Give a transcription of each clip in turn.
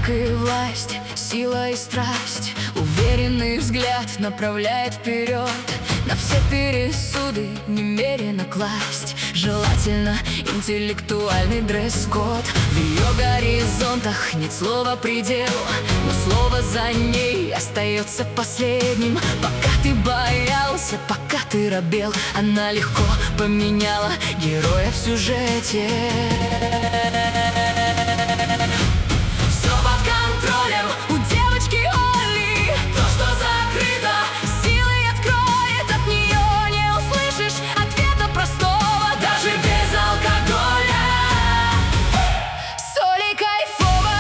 порядок и власть, сила и страсть. Уверенный взгляд направляет вперед, на все пересуды немерено класть. Желательно интеллектуальный дресс-код. В ее горизонтах нет слова «предел», но слово за ней остается последним. Пока ты боялся, пока ты робел, она легко поменяла героя в сюжете. Все под контролем у девочки Олли. То, что закрыто, силой откроет. От нее не услышишь ответа простого, даже без алкоголя. С Олей кайфово.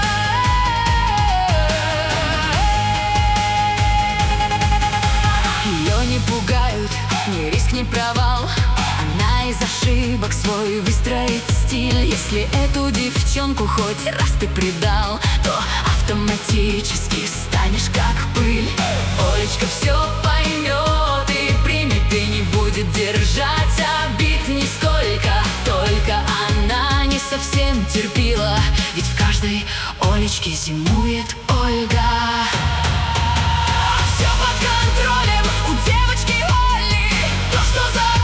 Ее не пугают ни риск, ни провал. Она из ошибок свой выстроит стиль. Если эту девчонку хоть раз ты предал, то автоматически станешь как пыль. Олечка все поймет и примет, и не будет держать обид нисколько. Только она не совсем терпила, ведь в каждой Олечке зимует Ольга. Все под контролем у девочки Олли. То, что за